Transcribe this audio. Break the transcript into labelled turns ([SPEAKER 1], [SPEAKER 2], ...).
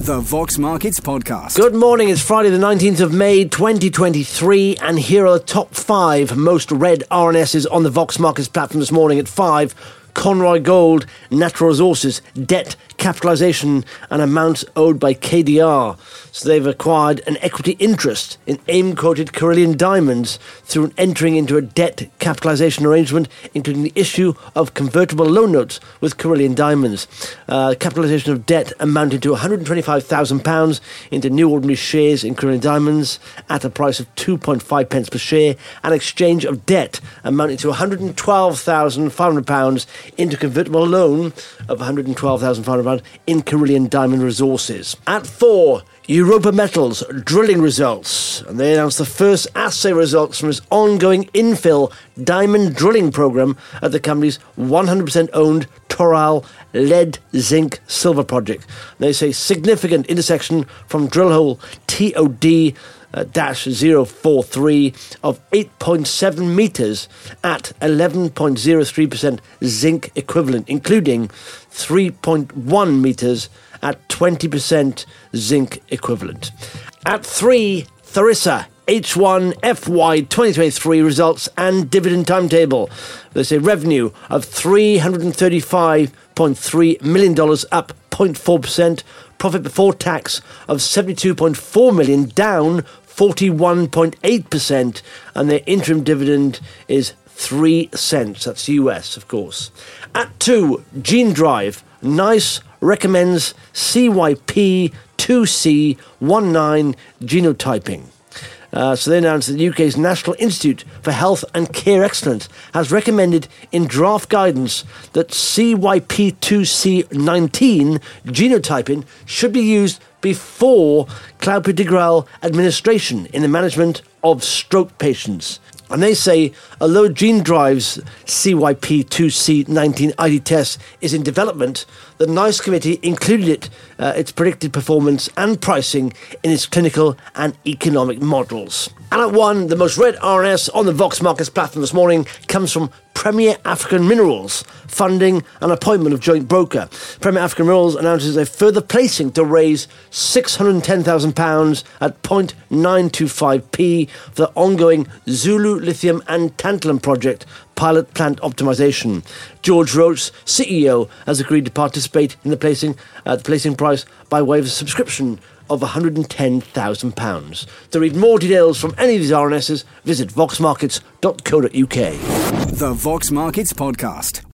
[SPEAKER 1] The Vox Markets Podcast.
[SPEAKER 2] Good morning, it's Friday the 19th of May 2023 and here are the top 5 most read RNSs on the Vox Markets platform this morning. At 5, Conroy Gold, Natural Resources, debt, capitalisation and amounts owed by KDR. So they've acquired an equity interest in AIM-quoted Carillion Diamonds through entering into a debt capitalisation arrangement, including the issue of convertible loan notes with Carillion Diamonds. Capitalisation of debt amounted to £125,000 into new ordinary shares in Carillion Diamonds at a price of 2.5 pence per share, and exchange of debt amounting to £112,500 into convertible loan of £112,500 in Carillion Diamond Resources. At 4, Europa Metals drilling results, and they announced the first assay results from its ongoing infill diamond drilling program at the company's 100% owned Toral lead zinc silver project. They say significant intersection from drill hole TOD -043 of 8.7 metres at 11.03% zinc equivalent, including 3.1 metres at 20% zinc equivalent. At 3, Tharisa H1 FY 2023 results and dividend timetable. They say revenue of $335.3 million, up 0.4%. Profit before tax of $72.4 million, down 41.8%. And their interim dividend is 3 cents. That's US, of course. At 2, Gene Drive. NICE recommends CYP2C19 genotyping. So they announced that the UK's National Institute for Health and Care Excellence has recommended in draft guidance that CYP2C19 genotyping should be used before clopidogrel administration in the management of stroke patients. And they say, although Gene Drive's CYP2C19 ID test is in development, the NICE committee included its predicted performance and pricing in its clinical and economic models. And at 1, the most read RNS on the Vox Markets platform this morning comes from Premier African Minerals, funding an appointment of joint broker. Premier African Minerals announces a further placing to raise £610,000 at 0.925p for the ongoing Zulu Lithium and Tantalum project pilot plant optimization. George Roach, CEO, has agreed to participate in the placing price by way of a subscription of £110,000. To read more details from any of these RNSs, visit voxmarkets.co.uk.
[SPEAKER 1] The Vox Markets Podcast.